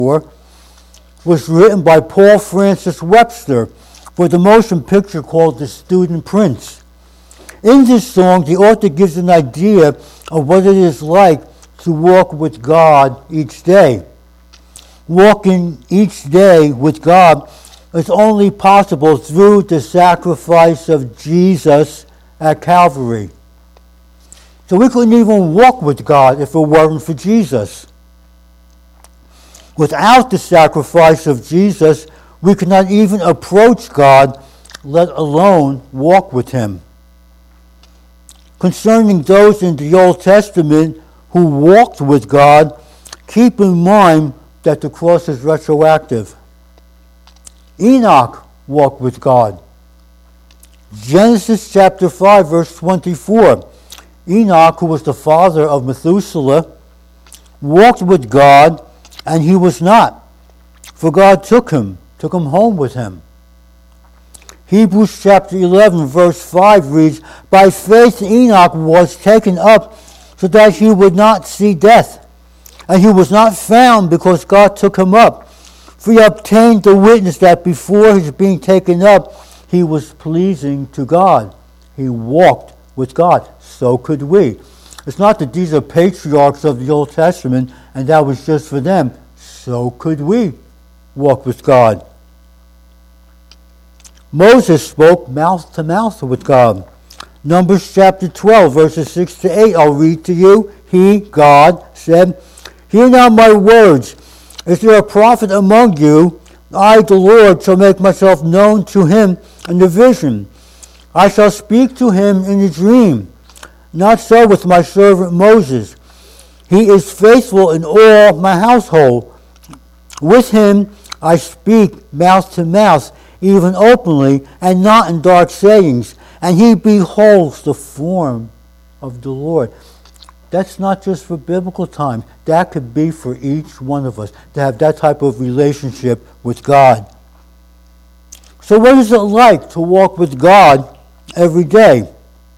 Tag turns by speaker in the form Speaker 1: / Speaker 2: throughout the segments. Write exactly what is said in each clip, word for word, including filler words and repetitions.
Speaker 1: was written by Paul Francis Webster for the motion picture called The Student Prince. In this song, the author gives an idea of what it is like to walk with God each day. Walking each day with God is only possible through the sacrifice of Jesus at Calvary. So we couldn't even walk with God if it weren't for Jesus. Without the sacrifice of Jesus, we could not even approach God, let alone walk with Him. Concerning those in the Old Testament who walked with God, keep in mind that the cross is retroactive. Enoch walked with God. Genesis chapter five, verse twenty-four. Enoch, who was the father of Methuselah, walked with God, and he was not, for God took him, took him home with him. Hebrews chapter eleven, verse five reads, By faith Enoch was taken up so that he would not see death, and he was not found because God took him up. For he obtained the witness that before his being taken up, he was pleasing to God. He walked with God. So could we. It's not that these are patriarchs of the Old Testament and that was just for them. So could we walk with God. Moses spoke mouth to mouth with God. Numbers chapter twelve, verses six to eight. I'll read to you. He, God, said, Hear now my words. Is there a prophet among you? I, the Lord, shall make myself known to him in the vision. I shall speak to him in a dream. Not so with my servant Moses. He is faithful in all my household. With him I speak mouth to mouth, even openly, and not in dark sayings. And he beholds the form of the Lord. That's not just for biblical times. That could be for each one of us, to have that type of relationship with God. So what is it like to walk with God every day?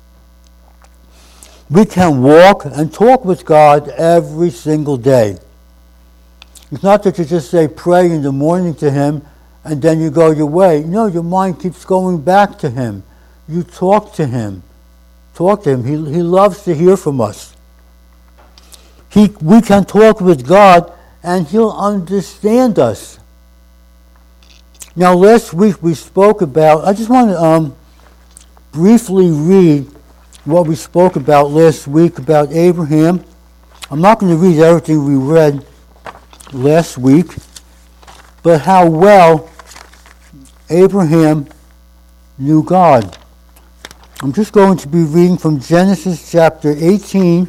Speaker 1: We can walk and talk with God every single day. It's not that you just say pray in the morning to Him and then you go your way. No, your mind keeps going back to Him. You talk to Him. Talk to Him. He, he loves to hear from us. He, we can talk with God and He'll understand us. Now last week we spoke about, I just want to um, briefly read what we spoke about last week about Abraham. I'm not going to read everything we read last week, but how well Abraham knew God. I'm just going to be reading from Genesis chapter eighteen.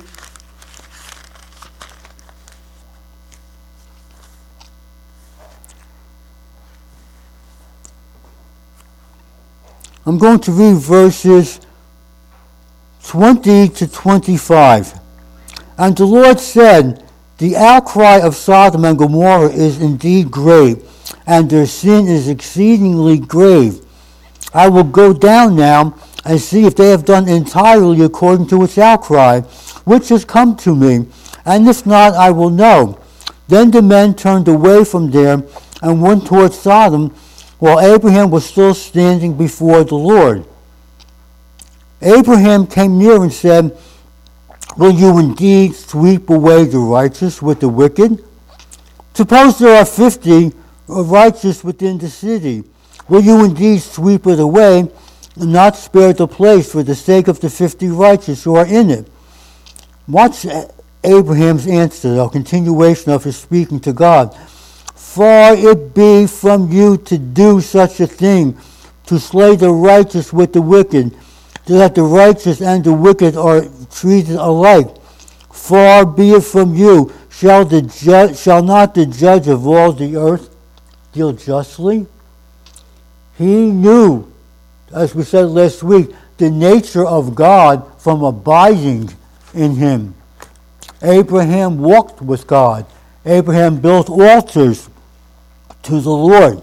Speaker 1: I'm going to read verses twenty to twenty-five. And the Lord said, The outcry of Sodom and Gomorrah is indeed great, and their sin is exceedingly grave. I will go down now and see if they have done entirely according to its outcry, which has come to me, and if not, I will know. Then the men turned away from there and went toward Sodom, while Abraham was still standing before the Lord. Abraham came near and said, Will you indeed sweep away the righteous with the wicked? Suppose there are fifty righteous within the city. Will you indeed sweep it away and not spare the place for the sake of the fifty righteous who are in it? Watch Abraham's answer, a continuation of his speaking to God. Far it be from you to do such a thing, to slay the righteous with the wicked, so that the righteous and the wicked are treated alike. Far be it from you. Shall the ju- shall not the judge of all the earth deal justly? He knew, as we said last week, the nature of God from abiding in Him. Abraham walked with God. Abraham built altars to the Lord.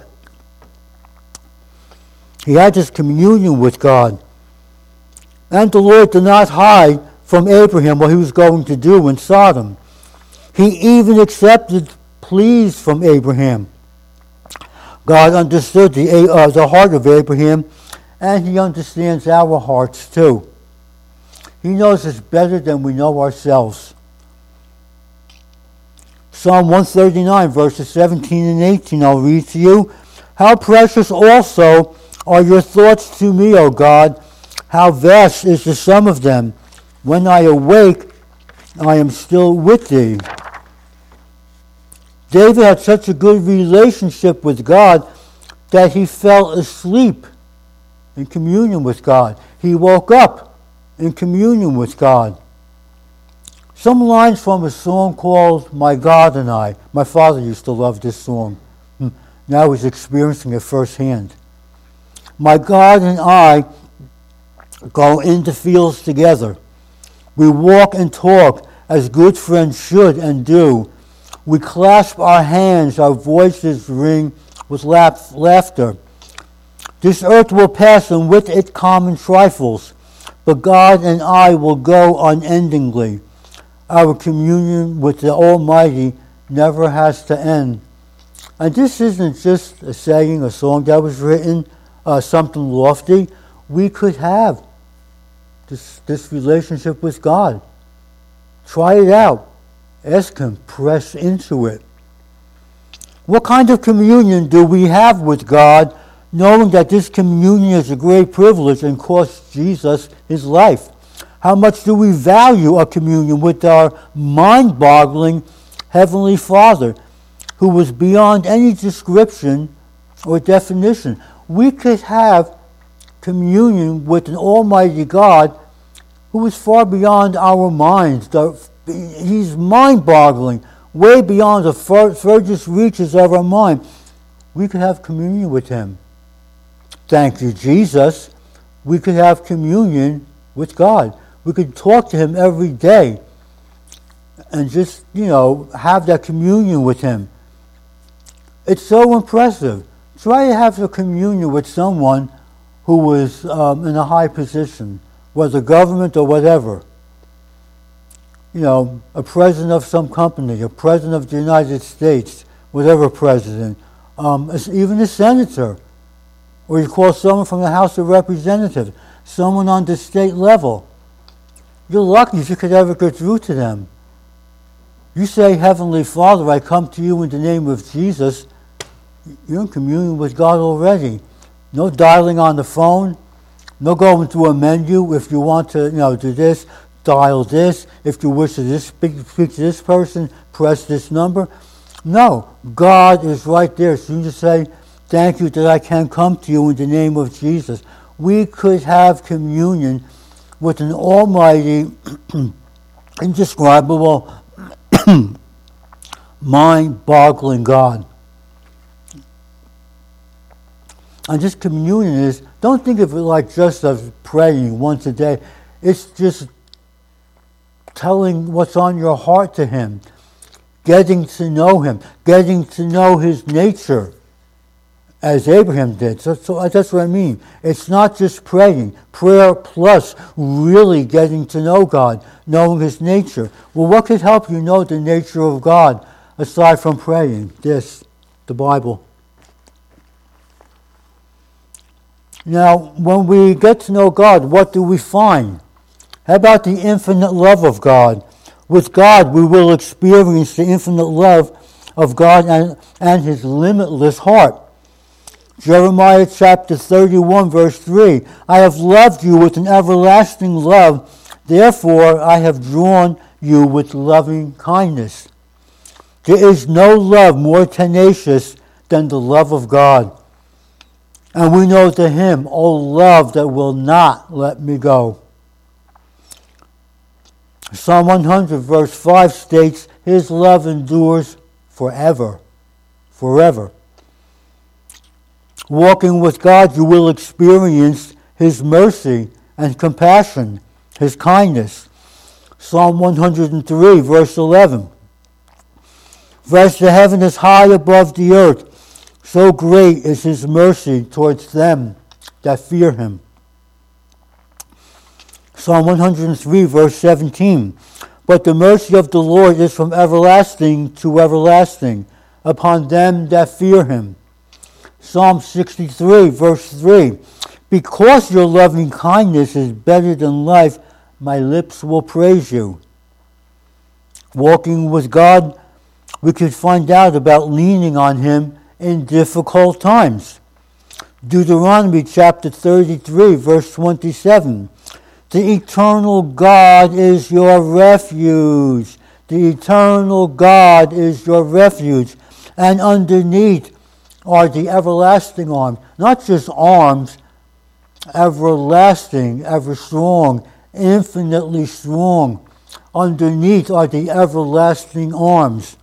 Speaker 1: He had this communion with God. And the Lord did not hide from Abraham what He was going to do in Sodom. He even accepted pleased from Abraham. God understood the, uh, the heart of Abraham, and he understands our hearts too. He knows us better than we know ourselves. Psalm one thirty-nine, verses seventeen and eighteen, I'll read to you. How precious also are your thoughts to me, O God. How vast is the sum of them. When I awake, I am still with thee. David had such a good relationship with God that he fell asleep in communion with God. He woke up in communion with God. Some lines from a song called My God and I. My father used to love this song. Now he's experiencing it firsthand. My God and I go into fields together. We walk and talk as good friends should and do. We clasp our hands, our voices ring with laugh, laughter. This earth will pass, and with it common trifles, but God and I will go unendingly. Our communion with the Almighty never has to end. And this isn't just a saying, a song that was written, uh, something lofty. We could have this, this relationship with God. Try it out. Ask Him. Press into it. What kind of communion do we have with God, knowing that this communion is a great privilege and cost Jesus His life? How much do we value a communion with our mind-boggling Heavenly Father, who was beyond any description or definition? We could have communion with an Almighty God who is far beyond our minds. He's mind-boggling, way beyond the furthest reaches of our mind. We could have communion with Him. Thank you, Jesus. We could have communion with God. We could talk to Him every day and just, you know, have that communion with Him. It's so impressive. Try to have a communion with someone who was um, in a high position, whether government or whatever. You know, a president of some company, a president of the United States, whatever president, um, even a senator, or you call someone from the House of Representatives, someone on the state level. You're lucky if you could ever get through to them. You say, Heavenly Father, I come to you in the name of Jesus. You're in communion with God already. No dialing on the phone. No going through a menu. If you want to, you know, do this, dial this. If you wish to this, speak, speak to this person, press this number. No, God is right there. So you just say, thank you that I can come to you in the name of Jesus. We could have communion with an almighty, indescribable, mind-boggling God. And this communion is, don't think of it like just as praying once a day. It's just telling what's on your heart to Him, getting to know Him, getting to know His nature, as Abraham did. So, so that's what I mean. It's not just praying. Prayer plus really getting to know God, knowing His nature. Well, what could help you know the nature of God aside from praying? This, the Bible. Now, when we get to know God, what do we find? How about the infinite love of God? With God, we will experience the infinite love of God and, and His limitless heart. Jeremiah chapter thirty-one, verse three. I have loved you with an everlasting love. Therefore, I have drawn you with loving kindness. There is no love more tenacious than the love of God. And we know the hymn, O love that will not let me go. Psalm one hundred, verse five states, His love endures forever. Forever. Walking with God, you will experience His mercy and compassion, His kindness. Psalm one hundred three, verse eleven. For as the heaven is high above the earth, so great is His mercy towards them that fear Him. Psalm one hundred three, verse seventeen. But the mercy of the Lord is from everlasting to everlasting upon them that fear him. Psalm sixty-three, verse three. Because your loving kindness is better than life, my lips will praise you. Walking with God, we could find out about leaning on him in difficult times. Deuteronomy chapter thirty-three, verse twenty-seven. The eternal God is your refuge. The eternal God is your refuge. And underneath are the everlasting arms. Not just arms, everlasting, ever strong, infinitely strong. Underneath are the everlasting arms.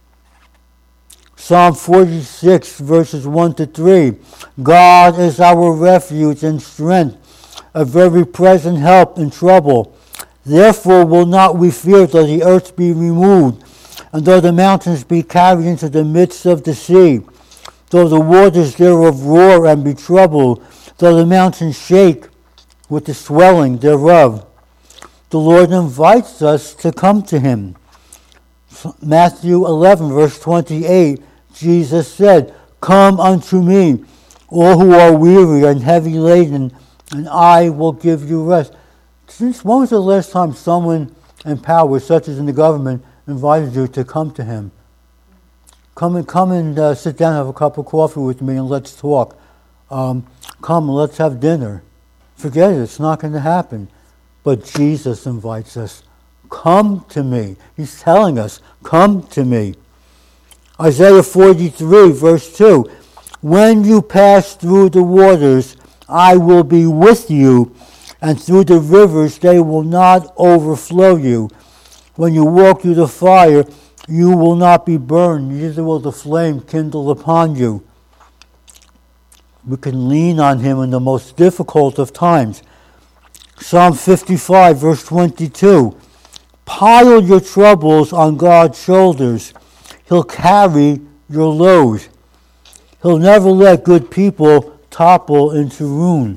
Speaker 1: Psalm forty-six, verses one to three. God is our refuge and strength, a very present help in trouble. Therefore will not we fear, though the earth be removed, and though the mountains be carried into the midst of the sea, though the waters thereof roar and be troubled, though the mountains shake with the swelling thereof. The Lord invites us to come to him. Matthew eleven, verse twenty-eight, Jesus said, Come unto me, all who are weary and heavy laden, and I will give you rest. Since when was the last time someone in power, such as in the government, invited you to come to him? Come and come and uh, sit down, have a cup of coffee with me, and let's talk. Um, come and let's have dinner. Forget it; it's not going to happen. But Jesus invites us. Come to me. He's telling us, come to me. Isaiah forty-three, verse two. When you pass through the waters, I will be with you, and through the rivers they will not overflow you. When you walk through the fire, you will not be burned, neither will the flame kindle upon you. We can lean on him in the most difficult of times. Psalm fifty-five, verse twenty-two. Pile your troubles on God's shoulders. He'll carry your load. He'll never let good people topple into ruin.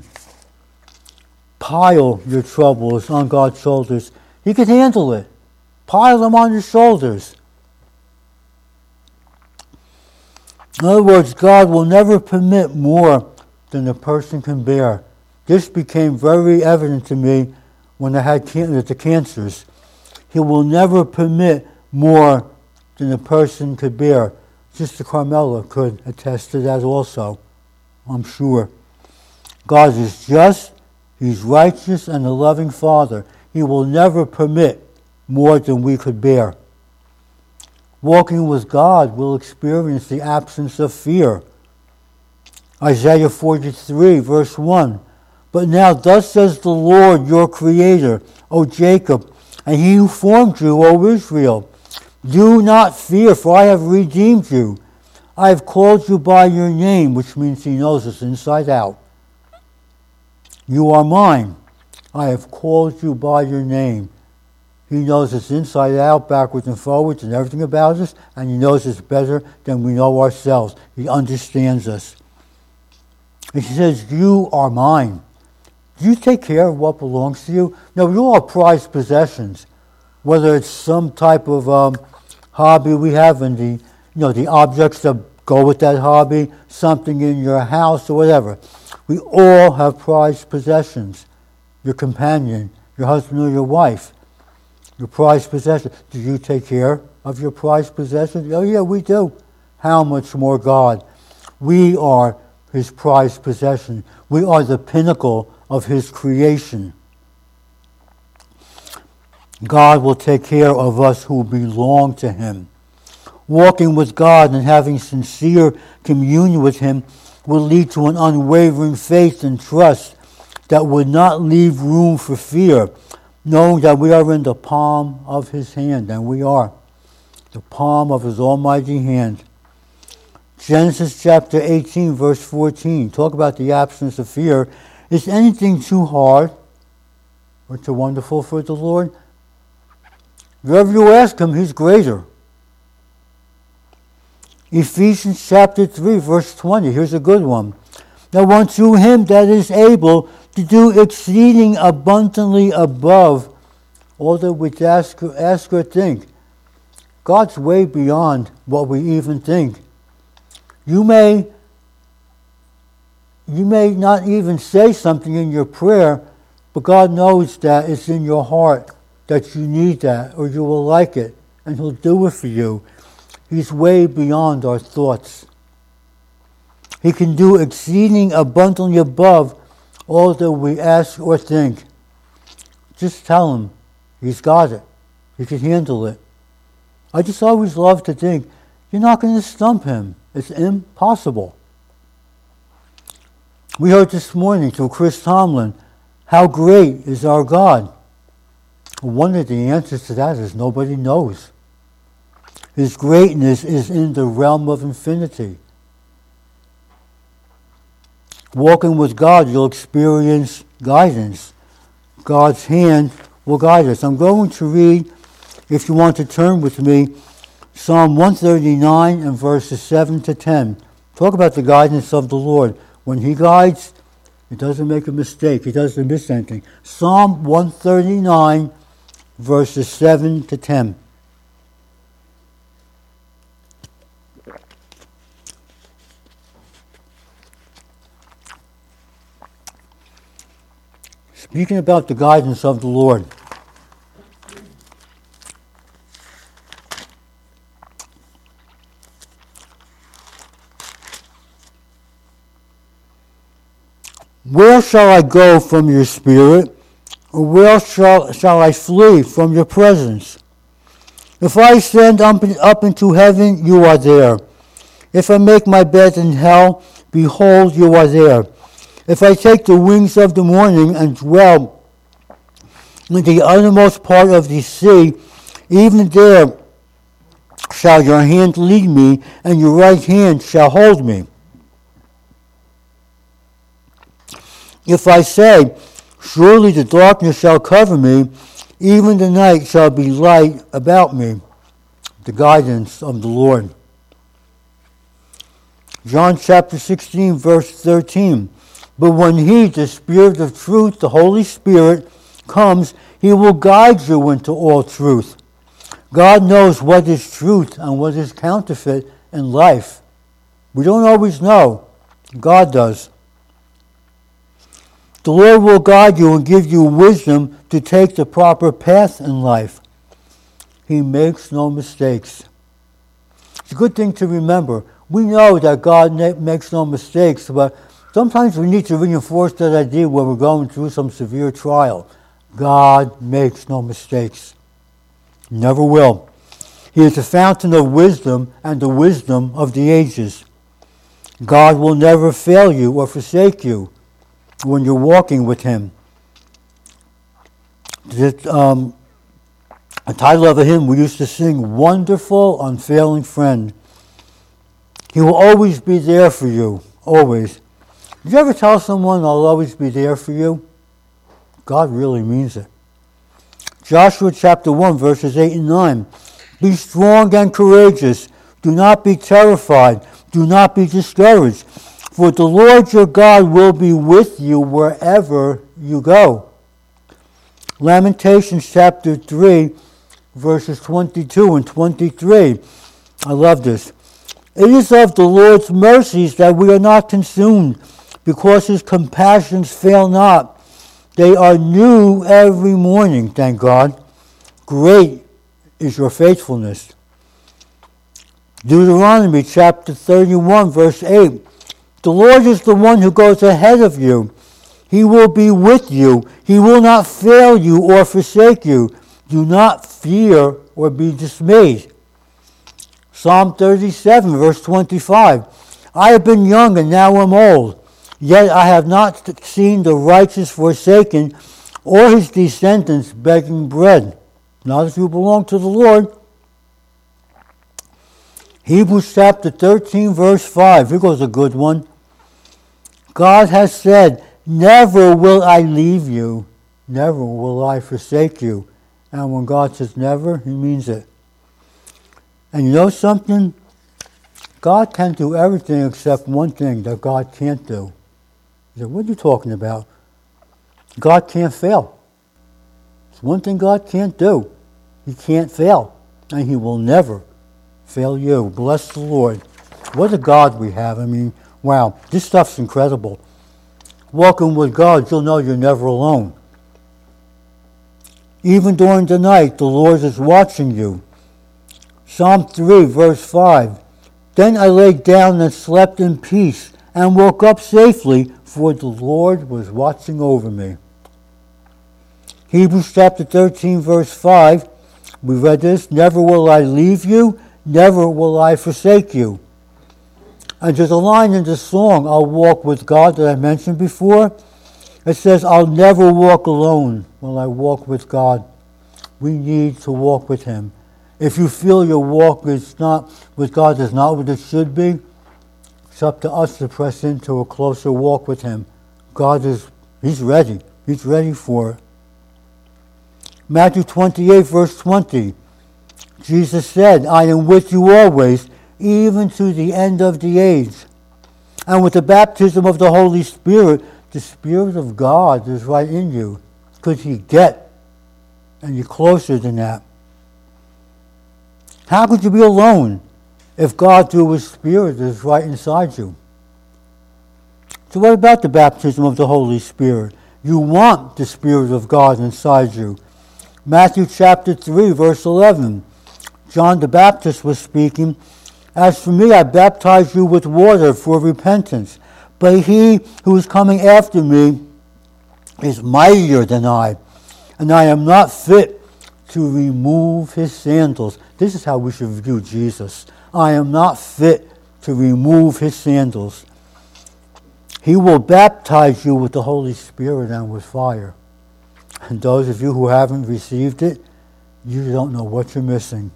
Speaker 1: Pile your troubles on God's shoulders. He can handle it. Pile them on your shoulders. In other words, God will never permit more than a person can bear. This became very evident to me when I had can- the cancers. He will never permit more than a person could bear. Sister Carmela could attest to that also, I'm sure. God is just, he's righteous, and a loving Father. He will never permit more than we could bear. Walking with God will experience the absence of fear. Isaiah forty-three, verse one. But now thus says the Lord your Creator, O Jacob, and he who formed you, O Israel. Do not fear, for I have redeemed you. I have called you by your name, which means he knows us inside out. You are mine. I have called you by your name. He knows us inside out, backwards and forwards, and everything about us, and he knows us better than we know ourselves. He understands us. He says, you are mine. Do you take care of what belongs to you? No, we all have prized possessions. Whether it's some type of um, hobby we have, and the you know the objects that go with that hobby, something in your house or whatever. We all have prized possessions. Your companion, your husband or your wife, your prized possession. Do you take care of your prized possessions? Oh yeah, we do. How much more God? We are his prized possession. We are the pinnacle of his creation. God will take care of us who belong to him. Walking with God and having sincere communion with him will lead to an unwavering faith and trust that would not leave room for fear, knowing that we are in the palm of his hand, and we are. The palm of his almighty hand. Genesis chapter eighteen, verse fourteen. Talk about the absence of fear. Is anything too hard or too wonderful for the Lord? Wherever you ask him, he's greater. Ephesians chapter three, verse twenty. Here's a good one. Now unto him that is able to do exceeding abundantly above all that we ask, ask or think. God's way beyond what we even think. You may, you may not even say something in your prayer, but God knows that it's in your heart that you need that or you will like it, and He'll do it for you. He's way beyond our thoughts. He can do exceeding abundantly above all that we ask or think. Just tell Him He's got it. He can handle it. I just always love to think, you're not going to stump Him. It's impossible. We heard this morning through Chris Tomlin, how great is our God? One of the answers to that is nobody knows. His greatness is in the realm of infinity. Walking with God, you'll experience guidance. God's hand will guide us. I'm going to read, if you want to turn with me, Psalm one thirty-nine and verses seven to ten. Talk about the guidance of the Lord. When He guides, He doesn't make a mistake. He doesn't miss anything. Psalm one thirty-nine, verses seven to ten. Speaking about the guidance of the Lord. Where shall I go from your spirit? Or where shall, shall I flee from your presence? If I ascend up, up into heaven, you are there. If I make my bed in hell, behold, you are there. If I take the wings of the morning and dwell in the uttermost part of the sea, even there shall your hand lead me, and your right hand shall hold me. If I say, surely the darkness shall cover me, even the night shall be light about me. The guidance of the Lord. John chapter sixteen, verse thirteen. But when He, the Spirit of truth, the Holy Spirit, comes, He will guide you into all truth. God knows what is truth and what is counterfeit in life. We don't always know. God does. The Lord will guide you and give you wisdom to take the proper path in life. He makes no mistakes. It's a good thing to remember. We know that God makes no mistakes, but sometimes we need to reinforce that idea when we're going through some severe trial. God makes no mistakes. Never will. He is the fountain of wisdom and the wisdom of the ages. God will never fail you or forsake you when you're walking with Him. The, um, the title of a hymn we used to sing, Wonderful, Unfailing Friend. He will always be there for you, always. Did you ever tell someone, I'll always be there for you? God really means it. Joshua chapter one, verses eight and nine. Be strong and courageous. Do not be terrified. Do not be discouraged. For the Lord your God will be with you wherever you go. Lamentations chapter three, verses twenty-two and twenty-three. I love this. It is of the Lord's mercies that we are not consumed, because His compassions fail not. They are new every morning, thank God. Great is your faithfulness. Deuteronomy chapter thirty-one, verse eight. The Lord is the one who goes ahead of you. He will be with you. He will not fail you or forsake you. Do not fear or be dismayed. Psalm thirty-seven, verse twenty-five. I have been young and now am old, yet I have not seen the righteous forsaken or his descendants begging bread. Not if you belong to the Lord. Hebrews chapter thirteen, verse five. Here goes a good one. God has said, never will I leave you, never will I forsake you. And when God says never, He means it. And you know something? God can do everything except one thing that God can't do. You say, what are you talking about? God can't fail. It's one thing God can't do. He can't fail. and he will never fail you. Bless the Lord. What a God we have. I mean, wow, this stuff's incredible. Walking with God, you'll know you're never alone. Even during the night, the Lord is watching you. Psalm three, verse five. Then I lay down and slept in peace, and woke up safely, for the Lord was watching over me. Hebrews chapter thirteen, verse five. We read this, never will I leave you, never will I forsake you. And there's a line in the song, I'll walk with God, that I mentioned before. It says, I'll never walk alone when I walk with God. We need to walk with him. If you feel your walk is not with God is not what it should be, it's up to us to press into a closer walk with him. God is, he's ready. He's ready for it. Matthew twenty-eight, verse twenty. Jesus said, I am with you always, even to the end of the age. And with the baptism of the Holy Spirit, the Spirit of God is right in you. Could he get any closer than that? How could you be alone if God, through his Spirit, is right inside you? So what about the baptism of the Holy Spirit? You want the Spirit of God inside you. Matthew chapter three, verse eleven. John the Baptist was speaking, as for me, I baptize you with water for repentance, but he who is coming after me is mightier than I, and I am not fit to remove his sandals. This is how we should view Jesus. I am not fit to remove his sandals. He will baptize you with the Holy Spirit and with fire. And those of you who haven't received it, you don't know what you're missing.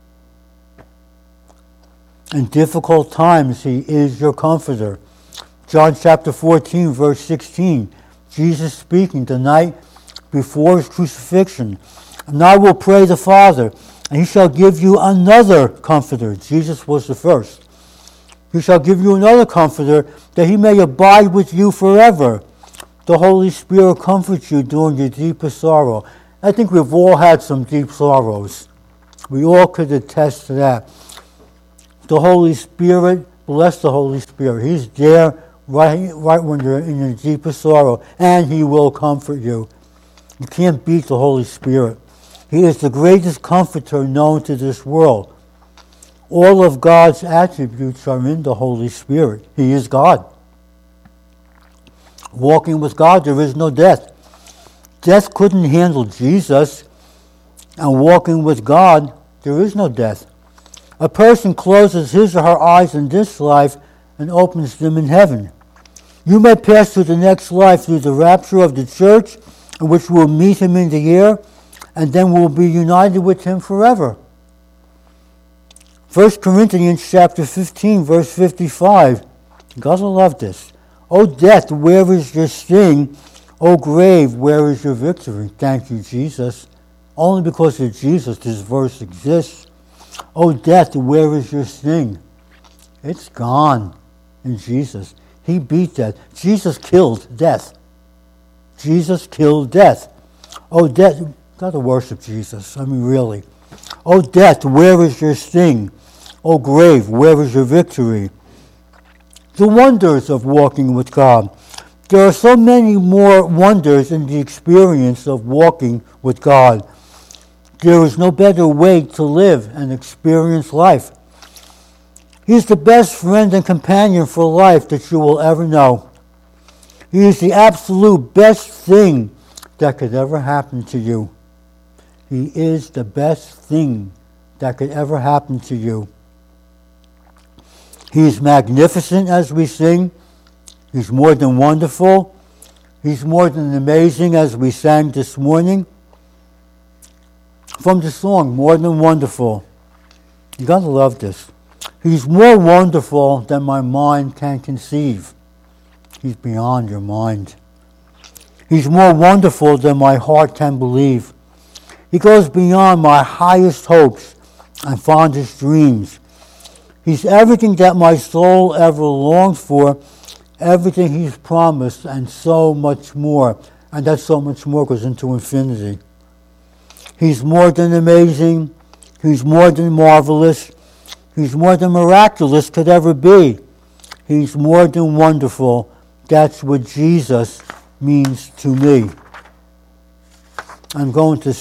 Speaker 1: In difficult times, he is your comforter. John chapter fourteen, verse sixteen. Jesus speaking the night before his crucifixion. And I will pray the Father, and he shall give you another comforter. Jesus was the first. He shall give you another comforter, that he may abide with you forever. The Holy Spirit comforts you during your deepest sorrow. I think we've all had some deep sorrows. We all could attest to that. The Holy Spirit, bless the Holy Spirit. He's there right, right when you're in your deepest sorrow, and he will comfort you. You can't beat the Holy Spirit. He is the greatest comforter known to this world. All of God's attributes are in the Holy Spirit. He is God. Walking with God, there is no death. Death couldn't handle Jesus, and walking with God, there is no death. A person closes his or her eyes in this life and opens them in heaven. You may pass to the next life through the rapture of the church, in which we'll meet him in the air, and then we'll be united with him forever. First Corinthians chapter fifteen, verse fifty-five. You gotta love this. O death, where is your sting? O grave, where is your victory? Thank you, Jesus. Only because of Jesus this verse exists. O death, where is your sting? It's gone in Jesus. He beat death. Jesus killed death. Jesus killed death. O death, gotta worship Jesus. I mean, really. O death, where is your sting? O grave, where is your victory? The wonders of walking with God. There are so many more wonders in the experience of walking with God. There is no better way to live and experience life. He is the best friend and companion for life that you will ever know. He is the absolute best thing that could ever happen to you. He is the best thing that could ever happen to you. He is magnificent, as we sing. He's more than wonderful. He's more than amazing, as we sang this morning. From the song, More Than Wonderful. You gotta love this. He's more wonderful than my mind can conceive. He's beyond your mind. He's more wonderful than my heart can believe. He goes beyond my highest hopes and fondest dreams. He's everything that my soul ever longed for, everything he's promised, and so much more. And that so much more goes into infinity. He's more than amazing. He's more than marvelous. He's more than miraculous could ever be. He's more than wonderful. That's what Jesus means to me. I'm going to